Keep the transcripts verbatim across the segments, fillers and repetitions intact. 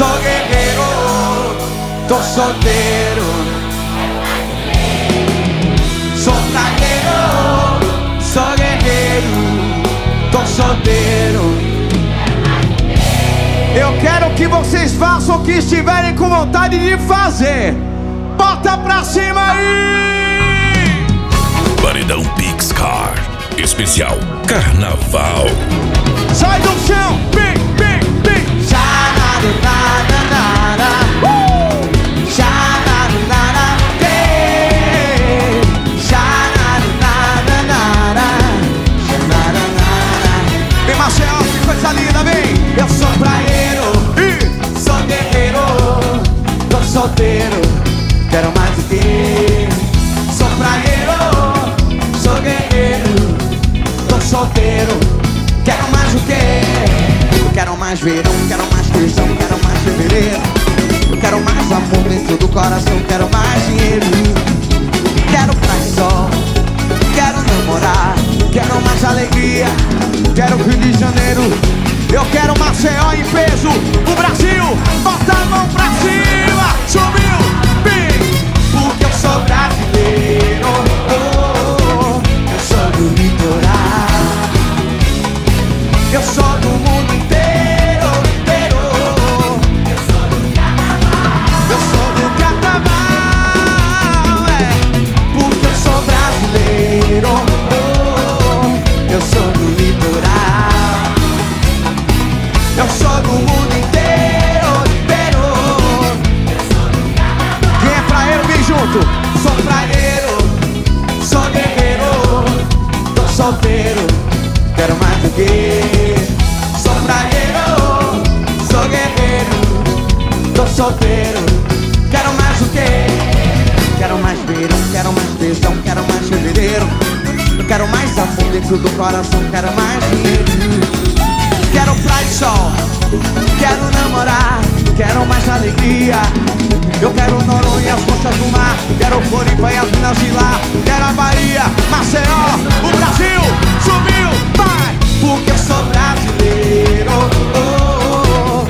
sou guerreiro, tô solteiro. Sou tragueiro, sou guerreiro, tô solteiro. Eu quero que vocês façam o que estiverem com vontade de fazer. Bota pra cima aí! Paredão Pixcar, especial Carnaval. Sai do chão, bim, bim, bim. Xanarunarara, uh! Xanarunara, hey! Xanarunarara, xanarunara. Vem, Marcel, que coisa linda, vem! Eu sou praieiro, e sou guerreiro, tô solteiro, quero mais do que. Sou praieiro, sou guerreiro, tô solteiro, quero mais o quê? Eu quero mais verão, quero mais feijão, quero mais fevereiro. Eu quero mais amor dentro do coração, quero mais dinheiro. Quero praia e sol, quero namorar, quero mais alegria, quero Rio de Janeiro. Eu quero Maceió em peso, o Brasil, bota a mão pra cima, subiu, bem. Porque eu sou brasileiro, oh, oh, eu sou do litoral. Eu sou do mundo inteiro, inteiro. Eu sou do carnaval. Eu sou do carnaval, é. Porque eu sou brasileiro, oh, eu sou do litoral. Eu sou do mundo inteiro, inteiro. Eu sou do carnaval. Quem é praieiro, vem junto. Sou praieiro, sou guerreiro, tô solteiro, quero mais do que. Sou praieiro, sou guerreiro, tô solteiro, quero mais do que. Quero mais verão, quero mais beijão, quero mais fevereiro. Eu quero mais amor dentro do coração, quero mais dinheiro. Quero praia e sol, quero namorar, quero mais alegria. Eu quero Noronha, as costas do mar, quero Floripa e as minas de lá. Quero a Bahia, Maceió, o Brasil, subiu, vai. Porque eu sou brasileiro, oh, oh, oh.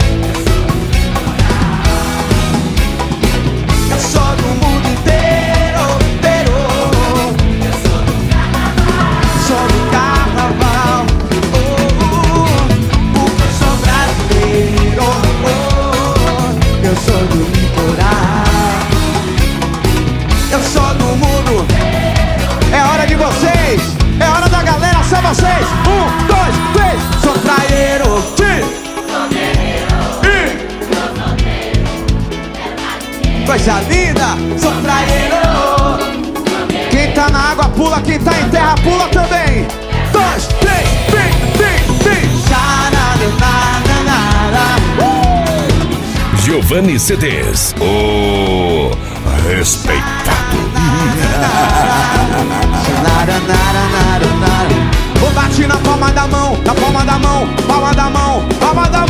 Eu sou do mundo inteiro, inteiro. Eu sou do carnaval, sou do carnaval, oh, oh. Porque eu sou brasileiro, oh, oh. Eu sou do litoral. Eu sou do mundo. É hora de vocês, é hora da galera, são vocês. Um, dois, três. Sou praieiro, sim. Sou guerreiro, e sou solteiro, coisa linda. Sou praieiro. Quem tá na água pula, quem tá em terra pula também. Dois, três, vem, vem, vem. Xanarunarara, uh! Giovanni C Ds, o respeitado. Vou bate na palma da mão, na palma da mão, palma da mão, palma da